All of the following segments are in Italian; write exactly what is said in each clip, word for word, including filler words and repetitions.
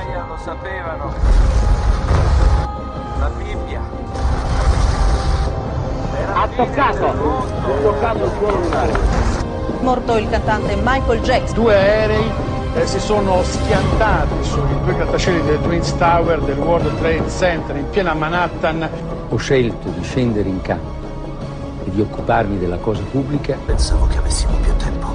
Gaia lo sapevano. La Bibbia. Ha toccato, ha toccato il suolo lunare. Morto il cantante Michael Jackson. Due aerei eh, si sono schiantati sui due grattacieli del Twin Tower del World Trade Center in piena Manhattan. Ho scelto di scendere in campo e di occuparmi della cosa pubblica. Pensavo che avessimo più tempo.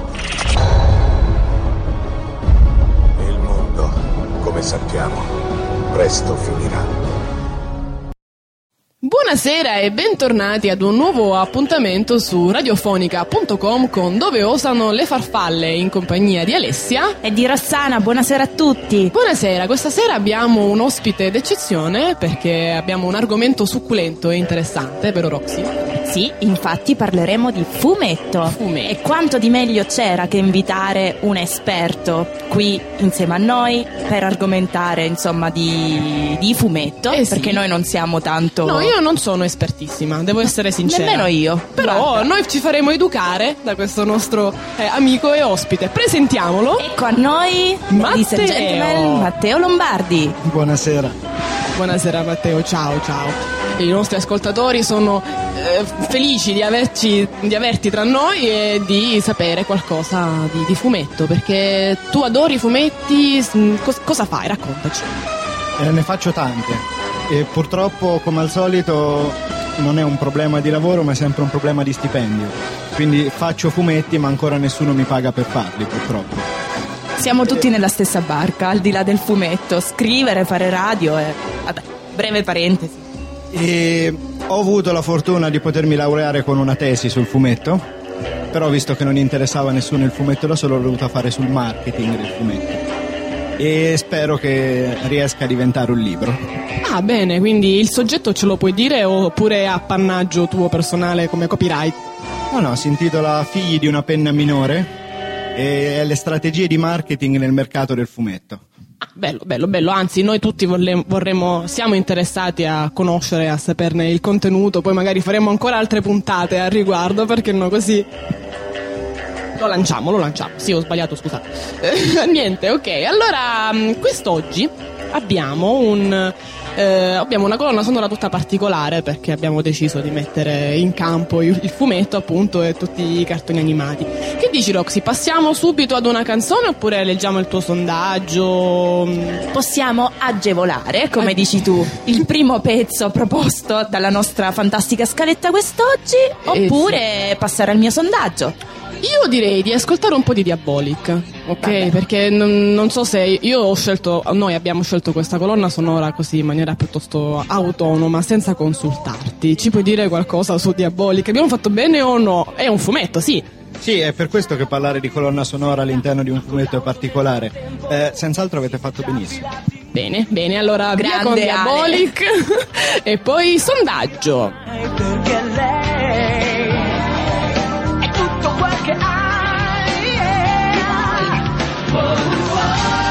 Il mondo, come sappiamo, presto finirà. Buonasera e bentornati ad un nuovo appuntamento su radiofonica punto com con Dove osano le farfalle, in compagnia di Alessia e di Rossana. Buonasera a tutti. Buonasera, questa sera abbiamo un ospite d'eccezione perché abbiamo un argomento succulento e interessante, vero Roxy? Sì, infatti parleremo di fumetto. Fumetto. E quanto di meglio c'era che invitare un esperto qui insieme a noi per argomentare insomma di, di fumetto, eh sì. Perché noi non siamo tanto... No, io non sono espertissima, devo essere sincera. Nemmeno io. Però Guarda, noi ci faremo educare da questo nostro eh, amico e ospite. Presentiamolo. Ecco a noi, ladies and gentlemen, Matteo Lombardi. Buonasera. Buonasera Matteo, ciao ciao. I nostri ascoltatori sono eh, felici di averci, di averti tra noi e di sapere qualcosa di, di fumetto, perché tu adori i fumetti. Cos- cosa fai? Raccontaci. Eh, ne faccio tante e purtroppo, come al solito, non è un problema di lavoro ma è sempre un problema di stipendio, quindi faccio fumetti ma ancora nessuno mi paga per farli, purtroppo. Siamo tutti nella stessa barca, al di là del fumetto, scrivere, fare radio e... vabbè, breve parentesi. E ho avuto la fortuna di potermi laureare con una tesi sul fumetto, però visto che non interessava a nessuno il fumetto da solo, l'ho dovuta fare sul marketing del fumetto e spero che riesca a diventare un libro. Ah, bene, quindi il soggetto ce lo puoi dire oppure è appannaggio tuo personale come copyright? No, no, si intitola Figli di una penna minore e le strategie di marketing nel mercato del fumetto. Ah, bello, bello, bello, anzi noi tutti vorremmo, vorremmo, siamo interessati a conoscere, a saperne il contenuto, poi magari faremo ancora altre puntate al riguardo, perché no, così lo lanciamo, lo lanciamo, sì ho sbagliato, scusate. Niente, ok, allora quest'oggi abbiamo un... Eh, abbiamo una colonna sonora tutta particolare perché abbiamo deciso di mettere in campo il, il fumetto appunto e tutti i cartoni animati. Che dici Roxy? Passiamo subito ad una canzone oppure leggiamo il tuo sondaggio? Possiamo agevolare, come Ag- dici tu, il primo pezzo proposto dalla nostra fantastica scaletta quest'oggi, oppure eh sì. passare al mio sondaggio. Io direi di ascoltare un po' di Diabolic, ok? Vabbè. Perché non, non so se io ho scelto, noi abbiamo scelto questa colonna sonora così in maniera piuttosto autonoma, senza consultarti. Ci puoi dire qualcosa su Diabolic? Abbiamo fatto bene o no? È un fumetto, sì. Sì, è per questo che parlare di colonna sonora all'interno di un fumetto è particolare. Eh, senz'altro avete fatto benissimo. Bene, bene, allora Grande via con Diabolic e poi sondaggio. Perché lei è tutto quel che hai, yeah. Oh, oh.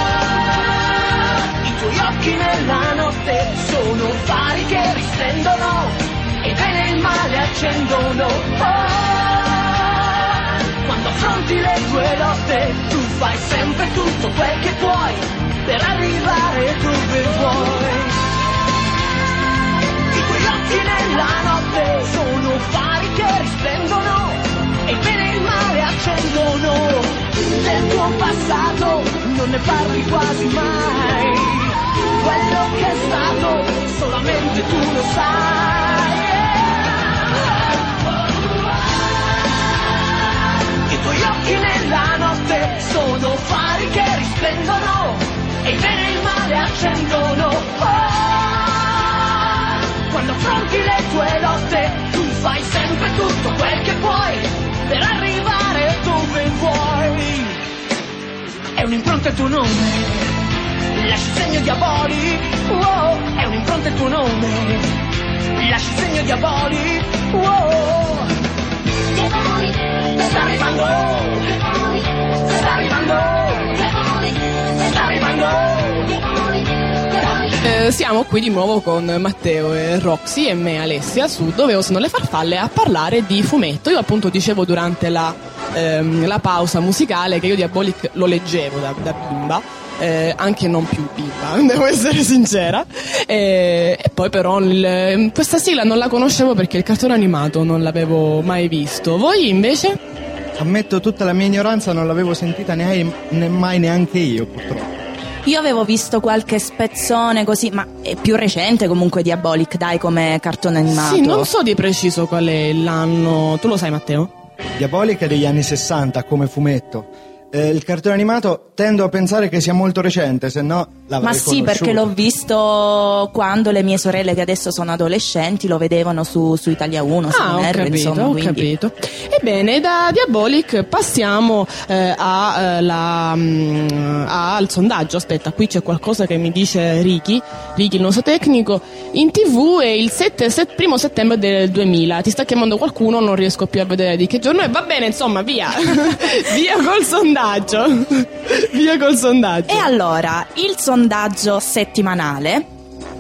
I tuoi occhi nella notte sono fari che risplendono, e il bene e il male accendono. Oh. Quando affronti le tue lotte, tu fai sempre tutto quel che puoi per arrivare dove vuoi. I tuoi occhi nella notte sono fari che risplendono, e il bene e il male accendono. Del tuo passato non ne parli quasi mai, quello che è stato solamente tu lo sai. I tuoi occhi nella notte sono fari che risplendono, e il bene e il male accendono. Oh! Quando affronti le tue lotte, tu fai sempre tutto quel che puoi per arrivare dove vuoi. È un'impronta il tuo nome, lasci segno diabolico. Oh! È un'impronta il tuo nome, lasci segno diabolico. Oh! Sta arrivando, sta arrivando, sta arrivando. Eh, siamo qui di nuovo con Matteo e Roxy e me Alessia su Dove osano le farfalle a parlare di fumetto. Io appunto dicevo durante la, ehm, la pausa musicale che io Diabolic lo leggevo da, da bimba eh, anche non più viva, devo essere sincera. E, e poi però il, questa sigla non la conoscevo perché il cartone animato non l'avevo mai visto. Voi invece? Ammetto tutta la mia ignoranza, non l'avevo sentita neanche, ne mai neanche io, purtroppo. Io avevo visto qualche spezzone così, ma è più recente comunque Diabolic, dai, come cartone animato. Sì, non so di preciso qual è l'anno. Tu lo sai, Matteo? Diabolic è degli anni sessanta come fumetto. Eh, il cartone animato tendo a pensare che sia molto recente, se no l'avrei Ma sì, conosciuto. perché l'ho visto quando le mie sorelle, che adesso sono adolescenti, lo vedevano su, su Italia uno, su Ah, ho Minerva, capito, insomma, ho quindi... capito. Ebbene, da Diabolic passiamo eh, a, eh, la, mm, a, al sondaggio. Aspetta, qui c'è qualcosa che mi dice Ricky, Ricky il nostro tecnico. In tv è il sette, set, primo settembre del duemila. Ti sta chiamando qualcuno, non riesco più a vedere di che giorno è. Va bene, insomma, via. Via col sondaggio. Via col sondaggio. E allora, il sondaggio settimanale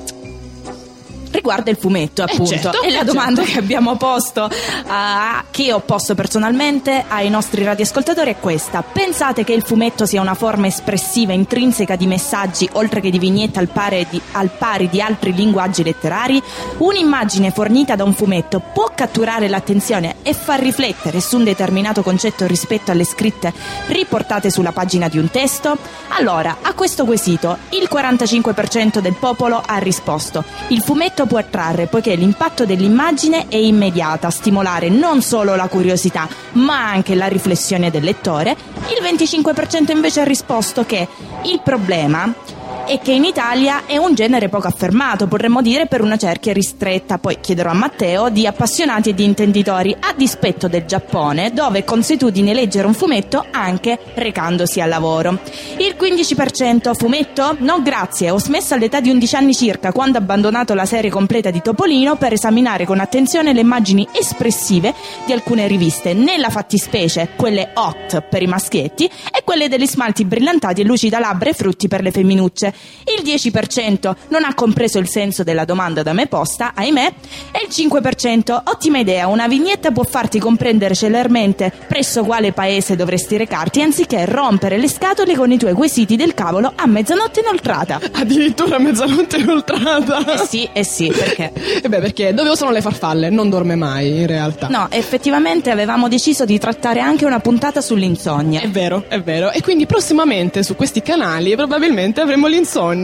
riguarda il fumetto, appunto. Eh certo, e la eh domanda certo. che abbiamo posto, uh, che ho posto personalmente ai nostri radioascoltatori, è questa: pensate che il fumetto sia una forma espressiva intrinseca di messaggi, oltre che di vignette, al pari di, al pari di altri linguaggi letterari? Un'immagine fornita da un fumetto può catturare l'attenzione e far riflettere su un determinato concetto rispetto alle scritte riportate sulla pagina di un testo? Allora, a questo quesito il quarantacinque per cento del popolo ha risposto: il fumetto può attrarre, poiché l'impatto dell'immagine è immediata, stimolare non solo la curiosità ma anche la riflessione del lettore. Il venticinque per cento invece ha risposto che il problema è che in Italia è un genere poco affermato, potremmo dire per una cerchia ristretta, poi chiederò a Matteo, di appassionati e di intenditori, a dispetto del Giappone, dove è consuetudine leggere un fumetto anche recandosi al lavoro. Il quindici per cento fumetto? No grazie, ho smesso all'età di undici anni circa, quando ho abbandonato la serie completa di Topolino per esaminare con attenzione le immagini espressive di alcune riviste, nella fattispecie quelle hot per i maschietti e quelle degli smalti brillantati e lucida labbra e frutti per le femminucce. Il dieci per cento non ha compreso il senso della domanda da me posta, ahimè, e il cinque per cento ottima idea, una vignetta può farti comprendere celermente presso quale paese dovresti recarti, anziché rompere le scatole con i tuoi quesiti del cavolo a mezzanotte inoltrata. Addirittura a mezzanotte inoltrata. Eh sì, eh sì, perché? E beh, perché dove sono le farfalle? Non dorme mai, in realtà. No, effettivamente avevamo deciso di trattare anche una puntata sull'insonnia. È vero, è vero. E quindi prossimamente su questi canali probabilmente avremo l'insonnia.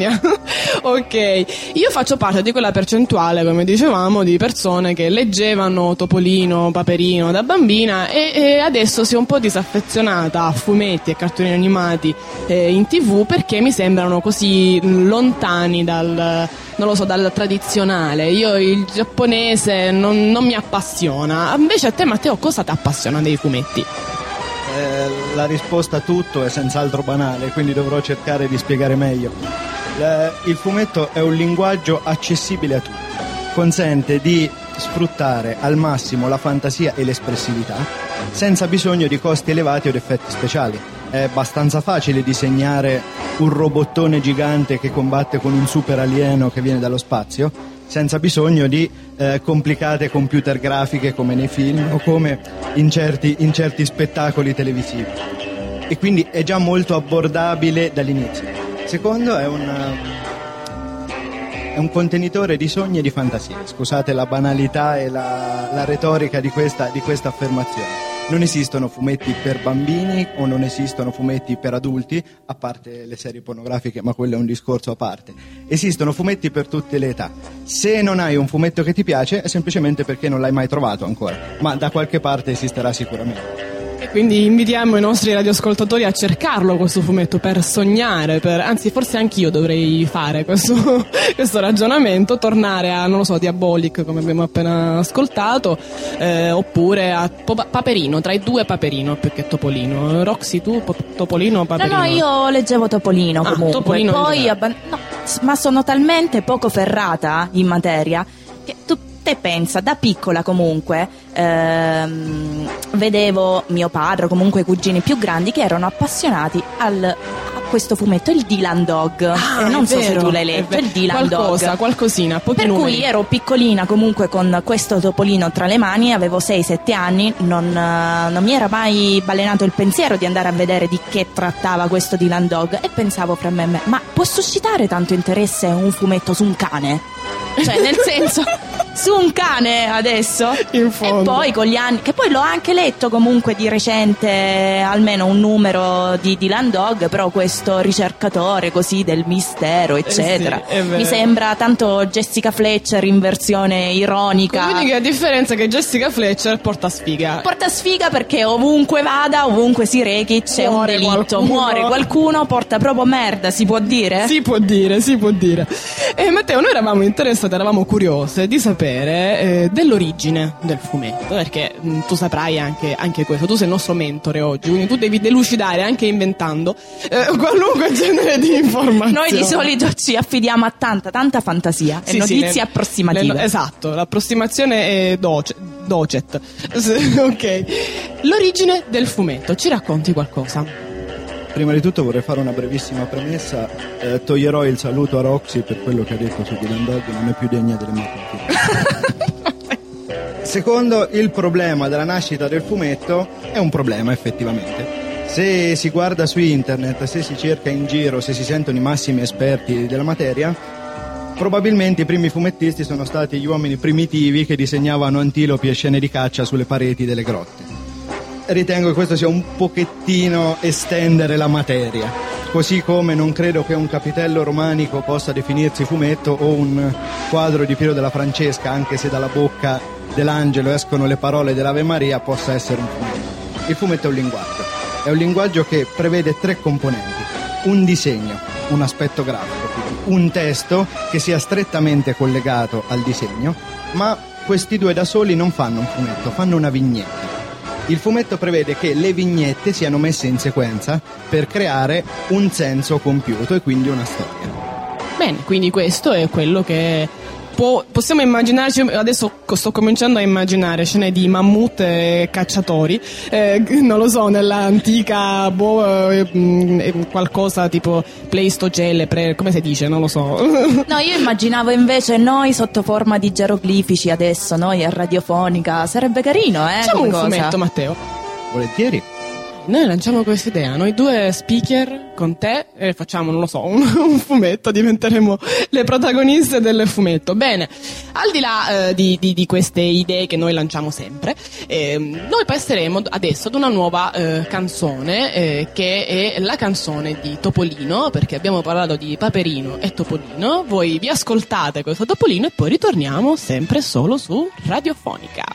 Ok, io faccio parte di quella percentuale, come dicevamo, di persone che leggevano Topolino, Paperino da bambina e, e adesso si è un po' disaffezionata a fumetti e cartoni animati eh, in tv, perché mi sembrano così lontani dal, non lo so, dal tradizionale. Io il giapponese non, non mi appassiona. Invece a te, Matteo, cosa ti appassiona dei fumetti? Eh, la risposta a tutto è senz'altro banale, quindi dovrò cercare di spiegare meglio. Eh, il fumetto è un linguaggio accessibile a tutti, consente di sfruttare al massimo la fantasia e l'espressività senza bisogno di costi elevati o di effetti speciali. È abbastanza facile disegnare un robottone gigante che combatte con un super alieno che viene dallo spazio, senza bisogno di eh, complicate computer grafiche come nei film o come in certi, in certi spettacoli televisivi, e quindi è già molto abbordabile dall'inizio. Secondo, è un, è un contenitore di sogni e di fantasie. Scusate la banalità e la, la retorica di questa, di questa affermazione. Non esistono fumetti per bambini o non esistono fumetti per adulti, a parte le serie pornografiche, ma quello è un discorso a parte. Esistono fumetti per tutte le età. Se non hai un fumetto che ti piace è semplicemente perché non l'hai mai trovato ancora, ma da qualche parte esisterà sicuramente. E quindi invitiamo i nostri radioascoltatori a cercarlo questo fumetto, per sognare, per, anzi forse anch'io dovrei fare questo, questo ragionamento, tornare a, non lo so, Diabolic come abbiamo appena ascoltato, eh, oppure a Pop- Paperino, tra i due Paperino più che Topolino. Roxy, tu po- Topolino o Paperino? No, no, io leggevo Topolino ah, comunque, Topolino poi abban- no, ma sono talmente poco ferrata in materia che tu te pensa, da piccola comunque ehm, vedevo mio padre o comunque i cugini più grandi che erano appassionati al, questo fumetto, il Dylan Dog. Ah, eh, non so vero, se tu l'hai letto, il Dylan qualcosa, Dog. qualcosina, pochi Per numeri. cui ero piccolina comunque con questo topolino tra le mani, avevo sei sette anni, non, uh, non mi era mai balenato il pensiero di andare a vedere di che trattava questo Dylan Dog, e pensavo fra me, ma può suscitare tanto interesse un fumetto su un cane? Cioè, nel senso, su un cane adesso? In fondo. E poi con gli anni, che poi l'ho anche letto comunque di recente, almeno un numero di Dylan Dog, però questo ricercatore così del mistero eccetera, Eh sì, è vero. mi sembra tanto Jessica Fletcher in versione ironica. L'unica differenza è che Jessica Fletcher porta sfiga. Porta sfiga perché ovunque vada, ovunque si rechi, c'è Muore un delitto, qualcuno. muore qualcuno, porta proprio merda, si può dire? Si può dire, si può dire. E Matteo, noi eravamo interessati, eravamo curiose di sapere eh, dell'origine del fumetto, perché mh, tu saprai anche, anche questo, tu sei il nostro mentore oggi, quindi tu devi delucidare anche inventando eh, qualunque genere di informazioni. Noi di solito ci affidiamo a tanta, tanta fantasia Sì, e sì, notizie le- approssimative. le- esatto, l'approssimazione è doce, docet. S- ok. L'origine del fumetto, ci racconti qualcosa? Prima di tutto vorrei fare una brevissima premessa. Eh, toglierò il saluto a Roxy per quello che ha detto su Dylan Dog, non è più degna delle mie confidenze. Secondo, il problema della nascita del fumetto è un problema effettivamente. Se si guarda su internet, se si cerca in giro, se si sentono i massimi esperti della materia, probabilmente i primi fumettisti sono stati gli uomini primitivi che disegnavano antilopi e scene di caccia sulle pareti delle grotte. Ritengo che questo sia un pochettino estendere la materia, così come non credo che un capitello romanico possa definirsi fumetto o un quadro di Piero della Francesca, anche se dalla bocca dell'angelo escono le parole dell'Ave Maria, possa essere un fumetto. Il fumetto è un linguaggio, è un linguaggio che prevede tre componenti: un disegno, un aspetto grafico, quindi un testo che sia strettamente collegato al disegno, ma questi due da soli non fanno un fumetto, fanno una vignetta. Il fumetto prevede che le vignette siano messe in sequenza per creare un senso compiuto e quindi una storia. Bene, quindi questo è quello che può, possiamo immaginarci. Adesso sto cominciando a immaginare scene di mammut e cacciatori, eh, non lo so, nell'antica boh, eh, mh, qualcosa tipo Pleistocele, pre, come si dice, non lo so. No, io immaginavo invece noi sotto forma di geroglifici adesso, noi a Radiofonica, sarebbe carino, eh? Facciamo come un cosa. fumetto, Matteo. Volentieri. Noi lanciamo questa idea, noi due speaker con te e facciamo, non lo so, un, un fumetto, diventeremo le protagoniste del fumetto. Bene, al di là eh, di, di, di queste idee che noi lanciamo sempre, eh, noi passeremo adesso ad una nuova eh, canzone eh, che è la canzone di Topolino, perché abbiamo parlato di Paperino e Topolino. Voi vi ascoltate questo Topolino e poi ritorniamo sempre solo su Radiofonica.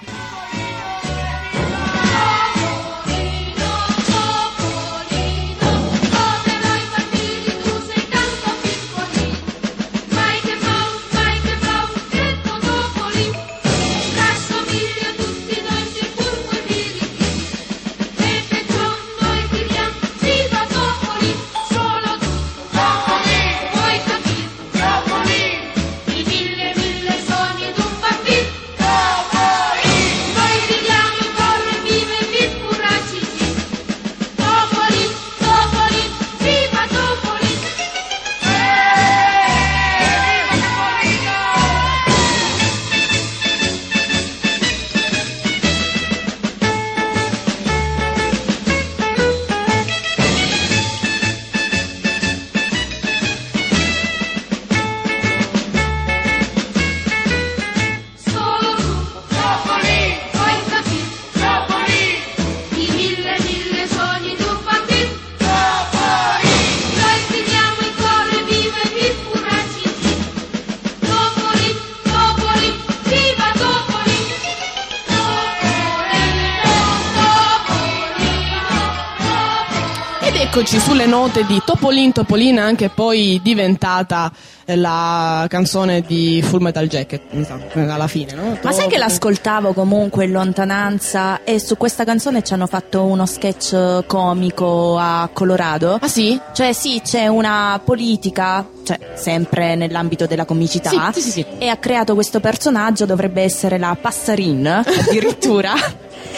Eccoci sulle note di Topolin Topolina, anche poi diventata la canzone di Full Metal Jacket, mi sa, alla fine, no? Ma sai che l'ascoltavo comunque in lontananza e su questa canzone ci hanno fatto uno sketch comico a Colorado? Ah sì? Cioè sì, c'è una politica, cioè sempre nell'ambito della comicità, Sì, sì, sì, sì. e ha creato questo personaggio, dovrebbe essere la Passarin addirittura.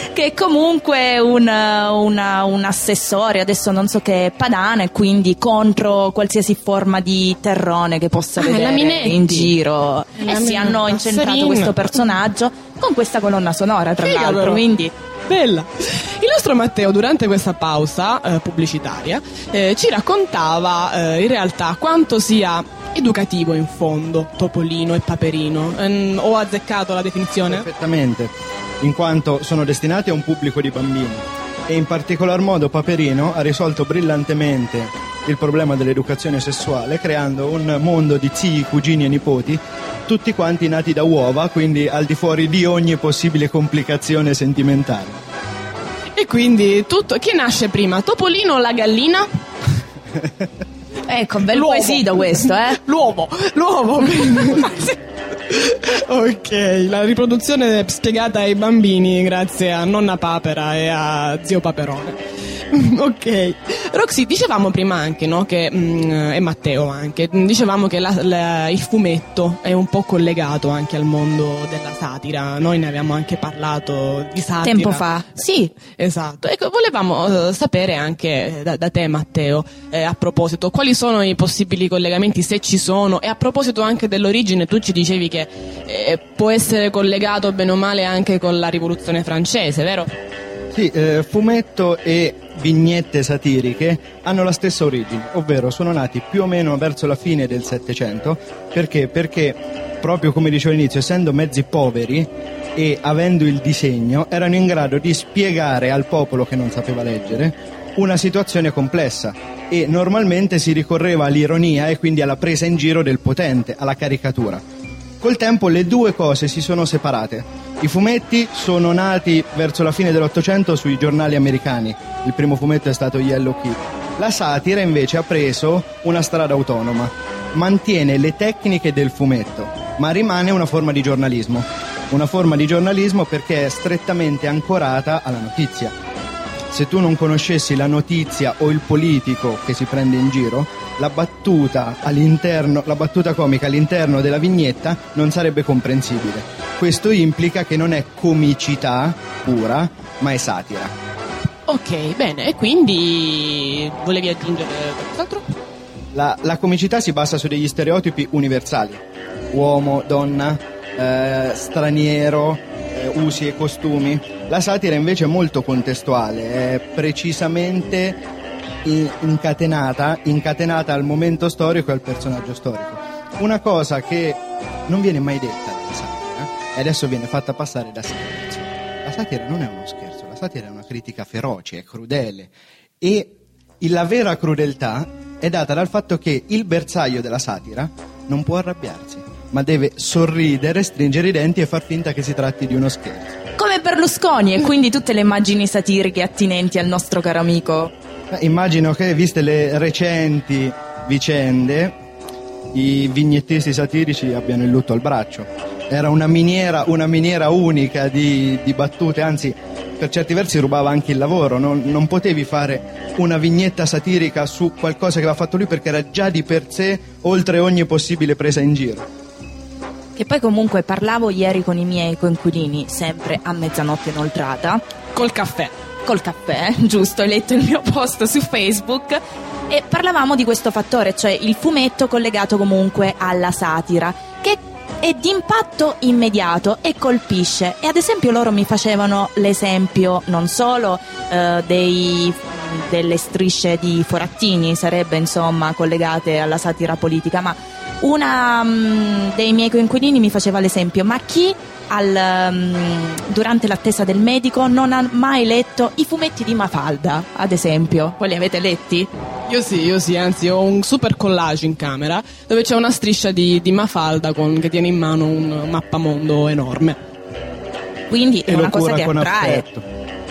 che è comunque un, una, un assessore, adesso non so che, padana, e quindi contro qualsiasi forma di terrone che possa Ah, vedere in giro. La E si Minetti. hanno incentrato Serena. questo personaggio con questa colonna sonora, tra Figa, l'altro, però. quindi... Bella. Il nostro Matteo durante questa pausa eh, pubblicitaria eh, ci raccontava eh, in realtà quanto sia educativo in fondo Topolino e Paperino. Ehm, ho azzeccato la definizione? Perfettamente, in quanto sono destinati a un pubblico di bambini e in particolar modo Paperino ha risolto brillantemente il problema dell'educazione sessuale creando un mondo di zii, cugini e nipoti, tutti quanti nati da uova, quindi al di fuori di ogni possibile complicazione sentimentale. E quindi tutto. Chi nasce prima, Topolino o la gallina? Ecco, bel L'uovo. quesito questo, eh? L'uovo, l'uovo. Ok, la riproduzione spiegata ai bambini grazie a nonna Papera e a zio Paperone. Ok, Roxy, dicevamo prima anche, no, che mm, e Matteo anche, dicevamo che la, la, il fumetto è un po' collegato anche al mondo della satira. Noi ne abbiamo anche parlato di satira Tempo fa. Sì, esatto. Ecco, volevamo uh, sapere anche eh, da, da te, Matteo, eh, a proposito, quali sono i possibili collegamenti, se ci sono, e a proposito anche dell'origine, tu ci dicevi che eh, può essere collegato bene o male anche con la rivoluzione francese, vero? Sì, eh, fumetto e vignette satiriche hanno la stessa origine, ovvero sono nati più o meno verso la fine del Settecento. Perché? Perché proprio come dicevo all'inizio, essendo mezzi poveri e avendo il disegno, erano in grado di spiegare al popolo che non sapeva leggere una situazione complessa e normalmente si ricorreva all'ironia e quindi alla presa in giro del potente, alla caricatura. Col tempo le due cose si sono separate. I fumetti sono nati verso la fine dell'Ottocento sui giornali americani. Il primo fumetto è stato Yellow Kid. La satira invece ha preso una strada autonoma. Mantiene le tecniche del fumetto, ma rimane una forma di giornalismo. Una forma di giornalismo perché è strettamente ancorata alla notizia. Se tu non conoscessi la notizia o il politico che si prende in giro, la battuta all'interno, la battuta comica all'interno della vignetta non sarebbe comprensibile. Questo implica che non è comicità pura, ma è satira. Ok, bene, e quindi volevi aggiungere qualcos'altro? La, la comicità si basa su degli stereotipi universali: uomo, donna, eh, straniero, eh, usi e costumi. La satira invece è molto contestuale, è precisamente in, incatenata, incatenata al momento storico e al personaggio storico. Una cosa che non viene mai detta della satira e adesso viene fatta passare da scherzo. La satira non è uno scherzo, la satira è una critica feroce, è crudele, e la vera crudeltà è data dal fatto che il bersaglio della satira non può arrabbiarsi, ma deve sorridere, stringere i denti e far finta che si tratti di uno scherzo. Come Berlusconi, e quindi tutte le immagini satiriche attinenti al nostro caro amico. Immagino che, viste le recenti vicende, i vignettisti satirici abbiano il lutto al braccio. Era una miniera, una miniera unica di, di battute, anzi per certi versi rubava anche il lavoro. Non, non potevi fare una vignetta satirica su qualcosa che aveva fatto lui perché era già di per sé oltre ogni possibile presa in giro. Che poi comunque parlavo ieri con i miei coinquilini, sempre a mezzanotte inoltrata, Col caffè. col caffè, giusto, hai letto il mio post su Facebook, e parlavamo di questo fattore, cioè il fumetto collegato comunque alla satira, che è di impatto immediato e colpisce. E ad esempio loro mi facevano l'esempio non solo eh, dei, delle strisce di Forattini, sarebbe insomma collegate alla satira politica, ma una um, dei miei coinquilini mi faceva l'esempio: ma chi al, um, durante l'attesa del medico non ha mai letto i fumetti di Mafalda, ad esempio? Voi li avete letti? Io sì, io sì, anzi ho un super collage in camera dove c'è una striscia di, di Mafalda con, che tiene in mano un mappamondo enorme. Quindi è E una lo cosa cura che con attrae. affetto.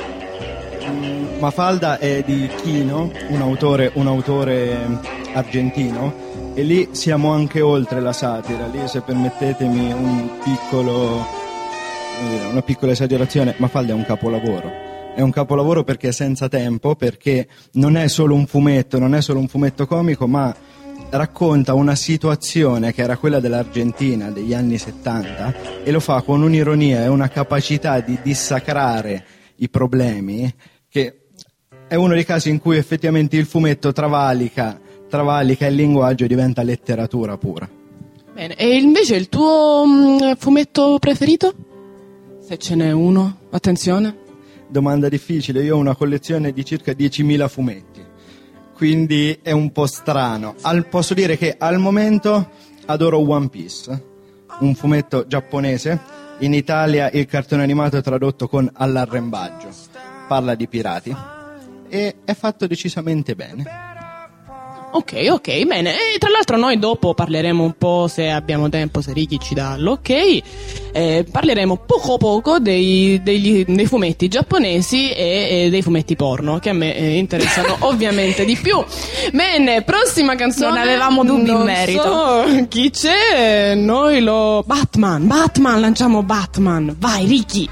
Mafalda è di Kino, un autore, un autore argentino, e lì siamo anche oltre la satira. Lì, se permettetemi un piccolo, una piccola esagerazione, Mafalda è un capolavoro. È un capolavoro perché è senza tempo, perché non è solo un fumetto, non è solo un fumetto comico, ma racconta una situazione che era quella dell'Argentina degli anni settanta e lo fa con un'ironia e una capacità di dissacrare i problemi, che è uno dei casi in cui effettivamente il fumetto travalica, travalica il linguaggio e diventa letteratura pura. Bene, e invece il tuo mh, fumetto preferito? Se ce n'è uno, attenzione. Domanda difficile, io ho una collezione di circa diecimila fumetti, quindi è un po' strano. Al, posso dire che al momento adoro One Piece, un fumetto giapponese. In Italia il cartone animato è tradotto con All'arrembaggio, parla di pirati e è fatto decisamente bene. Ok, ok, bene. E tra l'altro noi dopo parleremo un po', se abbiamo tempo, se Ricky ci dà l'ok, eh, parleremo poco poco dei, degli, dei fumetti giapponesi e, e dei fumetti porno, che a me eh, interessano ovviamente di più. Bene, prossima canzone. Non avevamo dubbi in merito. So chi c'è, noi lo... Batman, Batman, lanciamo Batman. Vai Ricky.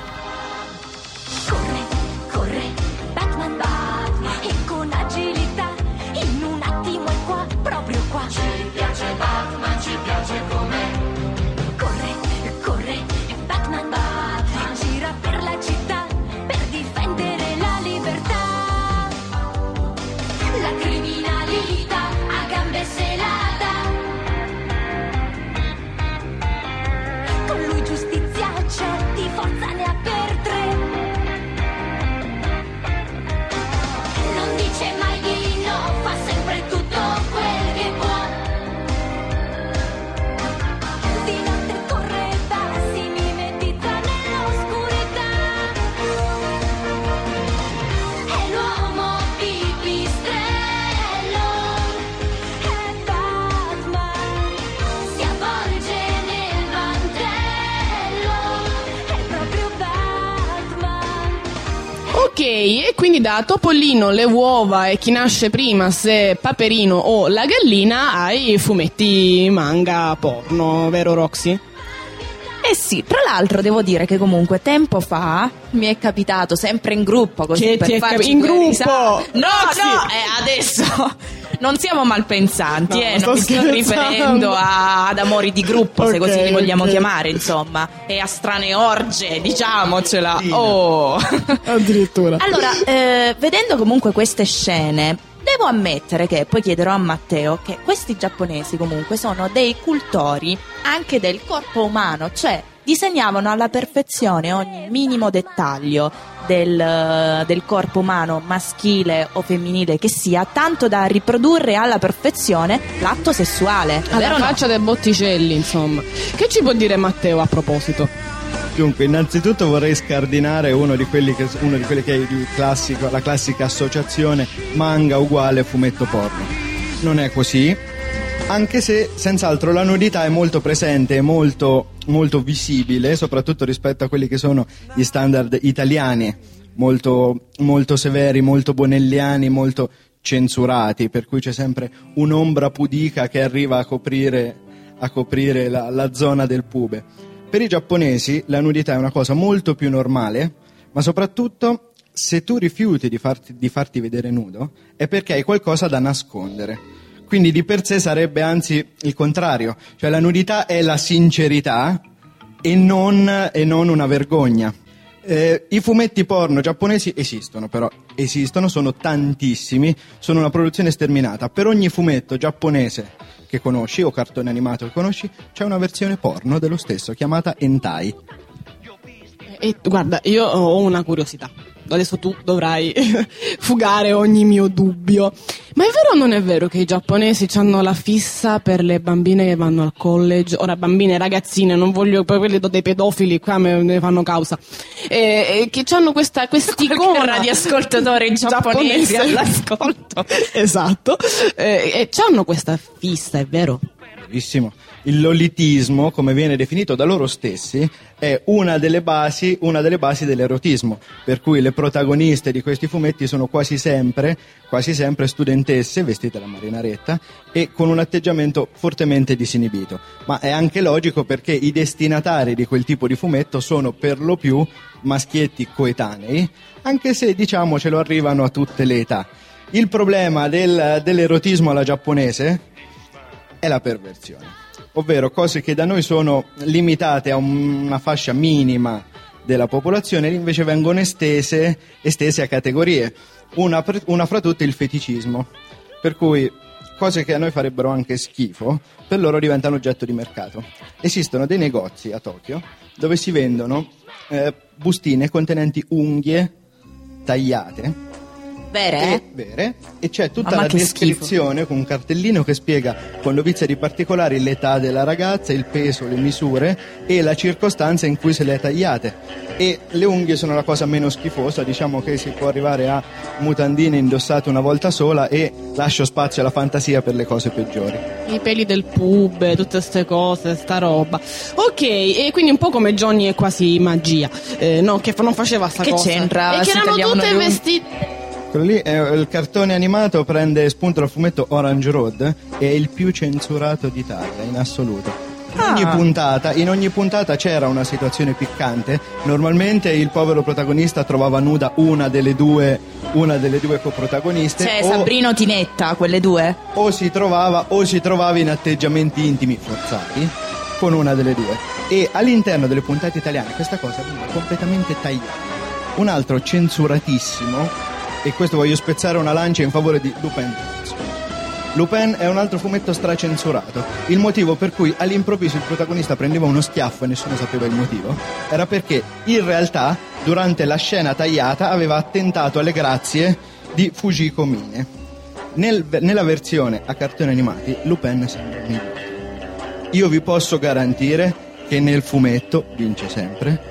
Ok, e quindi da Topolino, le uova e chi nasce prima, se Paperino o la gallina, ai fumetti manga porno, vero Roxy? Eh sì, tra l'altro devo dire che comunque tempo fa mi è capitato, sempre in gruppo, così che per ti è farci cap- in due gruppo? risate. No, Roxy! no, eh, adesso non siamo malpensanti, No, eh, sto non mi sto scherzando. riferendo a, ad amori di gruppo, se Ok, così li vogliamo ok. chiamare, insomma, e a strane orge, diciamocela. Oh. Addirittura. Allora, eh, vedendo comunque queste scene, devo ammettere che, poi chiederò a Matteo, che questi giapponesi comunque sono dei cultori anche del corpo umano, cioè disegnavano alla perfezione ogni minimo dettaglio del, del corpo umano, maschile o femminile che sia, tanto da riprodurre alla perfezione l'atto sessuale. Alla vero o no? faccia dei Botticelli, insomma. Che ci può dire Matteo a proposito? Dunque, innanzitutto vorrei scardinare uno di quelli che, uno di quelli che è il classico, la classica associazione manga uguale fumetto porno. Non è così, anche se senz'altro la nudità è molto presente, è molto, molto visibile, soprattutto rispetto a quelli che sono gli standard italiani, molto, molto severi, molto bonelliani, molto censurati, per cui c'è sempre un'ombra pudica che arriva a coprire, a coprire la, la zona del pube. Per i giapponesi la nudità è una cosa molto più normale, ma soprattutto se tu rifiuti di farti, di farti vedere nudo è perché hai qualcosa da nascondere. Quindi di per sé sarebbe anzi il contrario, cioè la nudità è la sincerità e non, e non una vergogna. Eh, I fumetti porno giapponesi esistono, però esistono, sono tantissimi, sono una produzione sterminata. Per ogni fumetto giapponese che conosci o cartone animato che conosci c'è una versione porno dello stesso chiamata hentai. E guarda, io ho una curiosità. Adesso tu dovrai fugare ogni mio dubbio. Ma è vero o non è vero che i giapponesi hanno la fissa per le bambine che vanno al college? Ora, bambine, ragazzine, non voglio poi quelli dei pedofili, qua me ne fanno causa. E, e che hanno questa quest'icona di ascoltatori giapponesi all'ascolto. Esatto. E, e hanno questa fissa, è vero? Bravissimo. Il lolitismo, come viene definito da loro stessi, è una delle basi, una delle basi dell'erotismo, per cui le protagoniste di questi fumetti sono quasi sempre, quasi sempre studentesse vestite da marinaretta e con un atteggiamento fortemente disinibito. Ma è anche logico perché i destinatari di quel tipo di fumetto sono per lo più maschietti coetanei, anche se diciamocelo arrivano a tutte le età. Il problema del, dell'erotismo alla giapponese è la perversione, ovvero cose che da noi sono limitate a una fascia minima della popolazione, invece vengono estese, estese a categorie. Una, una fra tutte il feticismo, per cui cose che a noi farebbero anche schifo, per loro diventano oggetto di mercato. Esistono dei negozi a Tokyo dove si vendono eh, bustine contenenti unghie tagliate. Vere? E, vere, e c'è tutta Mamma, la che descrizione schifo. con un cartellino che spiega con dovizia di particolari l'età della ragazza, il peso, le misure e la circostanza in cui se le ha tagliate. E le unghie sono la cosa meno schifosa, diciamo che si può arrivare a mutandine indossate una volta sola, e lascio spazio alla fantasia per le cose peggiori. I peli del pube, tutte ste cose, sta roba. Ok, e quindi un po' come Johnny è quasi magia, eh, no, che non faceva sta che cosa. c'entra? E che Si erano tagliavano tutte le unghie. vestite. Quello lì è il cartone animato, prende spunto dal fumetto Orange Road, è il più censurato d'Italia in assoluto. In ogni Ah. puntata, in ogni puntata c'era una situazione piccante. Normalmente il povero protagonista trovava nuda una delle due, una delle due coprotagoniste. Cioè o, Sabrina o Tinetta, quelle due? o si trovava o si trovava in atteggiamenti intimi forzati con una delle due. E all'interno delle puntate italiane questa cosa veniva completamente tagliata. Un altro censuratissimo, e questo voglio spezzare una lancia in favore di Lupin. Lupin è un altro fumetto stracensurato. Il motivo per cui all'improvviso il protagonista prendeva uno schiaffo e nessuno sapeva il motivo era perché in realtà durante la scena tagliata aveva attentato alle grazie di Fujiko Mine. Nel, nella versione a cartoni animati Lupin sembra un idiota. Io vi posso garantire che nel fumetto vince sempre,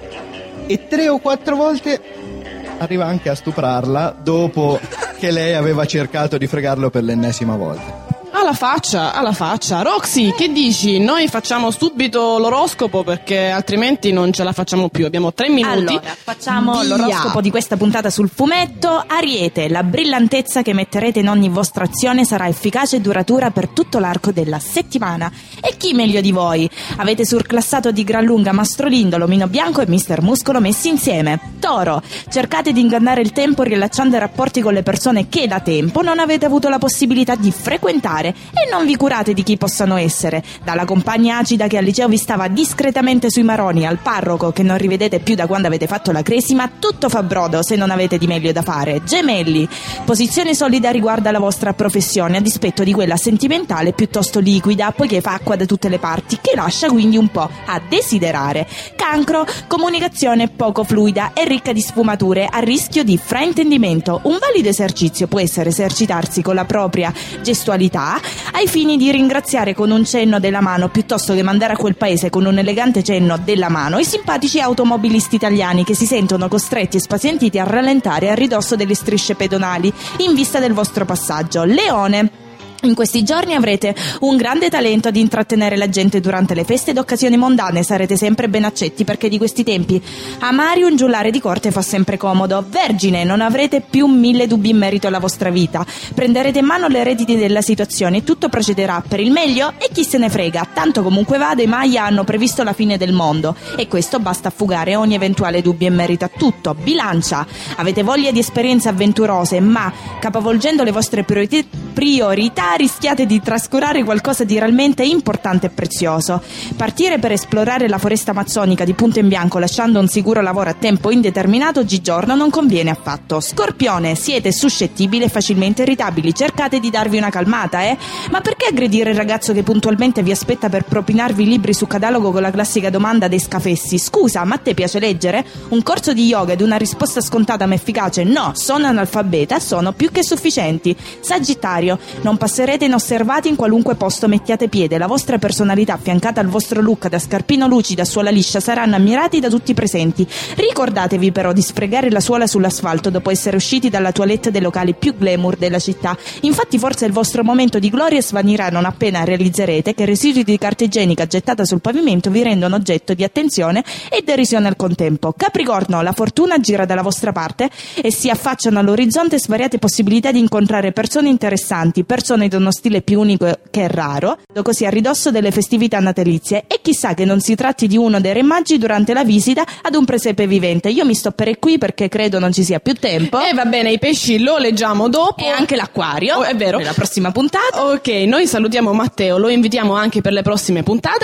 e tre o quattro volte arriva anche a stuprarla dopo che lei aveva cercato di fregarlo per l'ennesima volta. Alla faccia, alla faccia. Roxy, che dici? Noi facciamo subito l'oroscopo perché altrimenti non ce la facciamo più. Abbiamo tre minuti. Allora, facciamo Via. l'oroscopo di questa puntata sul fumetto. Ariete, la brillantezza che metterete in ogni vostra azione sarà efficace e duratura per tutto l'arco della settimana. E chi meglio di voi? Avete surclassato di gran lunga Mastro Lindo, l'Omino Bianco e mister Muscolo messi insieme. Toro, cercate di ingannare il tempo riallacciando i rapporti con le persone che da tempo non avete avuto la possibilità di frequentare, e non vi curate di chi possano essere, dalla compagna acida che al liceo vi stava discretamente sui maroni al parroco che non rivedete più da quando avete fatto la cresima. Tutto fa brodo se non avete di meglio da fare. Gemelli, posizione solida riguardo alla vostra professione a dispetto di quella sentimentale piuttosto liquida, poiché fa acqua da tutte le parti, che lascia quindi un po' a desiderare. Cancro, comunicazione poco fluida e ricca di sfumature, a rischio di fraintendimento. Un valido esercizio può essere esercitarsi con la propria gestualità ai fini di ringraziare con un cenno della mano piuttosto che mandare a quel paese con un elegante cenno della mano i simpatici automobilisti italiani che si sentono costretti e spazientiti a rallentare a ridosso delle strisce pedonali in vista del vostro passaggio. Leone, in questi giorni avrete un grande talento ad intrattenere la gente durante le feste ed occasioni mondane, sarete sempre ben accetti perché di questi tempi amari un giullare di corte fa sempre comodo. Vergine, non avrete più mille dubbi in merito alla vostra vita, prenderete in mano le redini della situazione e tutto procederà per il meglio e chi se ne frega, tanto comunque vada i Maya hanno previsto la fine del mondo e questo basta a fugare ogni eventuale dubbio in merito a tutto. Bilancia, avete voglia di esperienze avventurose ma capovolgendo le vostre priorità rischiate di trascurare qualcosa di realmente importante e prezioso. Partire per esplorare la foresta amazzonica di punto in bianco lasciando un sicuro lavoro a tempo indeterminato oggigiorno non conviene affatto. Scorpione, siete suscettibili e facilmente irritabili, cercate di darvi una calmata, eh? Ma perché aggredire il ragazzo che puntualmente vi aspetta per propinarvi libri su catalogo con la classica domanda dei scafessi? Scusa, ma a te piace leggere? Un corso di yoga ed una risposta scontata ma efficace? No, sono analfabeta, sono più che sufficienti. Sagittario, non passerete inosservati in qualunque posto mettiate piede, la vostra personalità affiancata al vostro look da scarpino lucida a suola liscia saranno ammirati da tutti i presenti. Ricordatevi però di sfregare la suola sull'asfalto dopo essere usciti dalla toilette dei locali più glamour della città. Infatti forse il vostro momento di gloria svanirà non appena realizzerete che residui di carta igienica gettata sul pavimento vi rendono oggetto di attenzione e derisione al contempo. Capricorno, la fortuna gira dalla vostra parte e si affacciano all'orizzonte svariate possibilità di incontrare persone interessanti, persone di uno stile più unico che raro, così a ridosso delle festività natalizie, e chissà che non si tratti di uno dei re magi durante la visita ad un presepe vivente. Io mi stopperei qui perché credo non ci sia più tempo. E eh, va bene, i pesci lo leggiamo dopo. E anche l'acquario, oh, è vero, nella prossima puntata. Ok, noi salutiamo Matteo, lo invitiamo anche per le prossime puntate.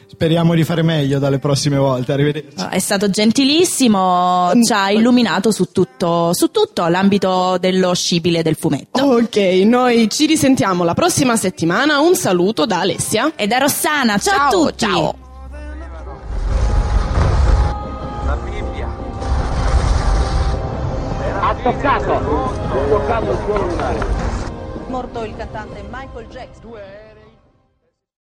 Speriamo di fare meglio dalle prossime volte. Arrivederci. È stato gentilissimo, ci ha illuminato su tutto, su tutto l'ambito dello scibile del fumetto. Ok, noi ci risentiamo la prossima settimana. Un saluto da Alessia e da Rossana. Ciao, ciao a tutti. Ciao. La Bibbia. Ha toccato, ha toccato il suolo lunare. Morto il cantante Michael Jackson.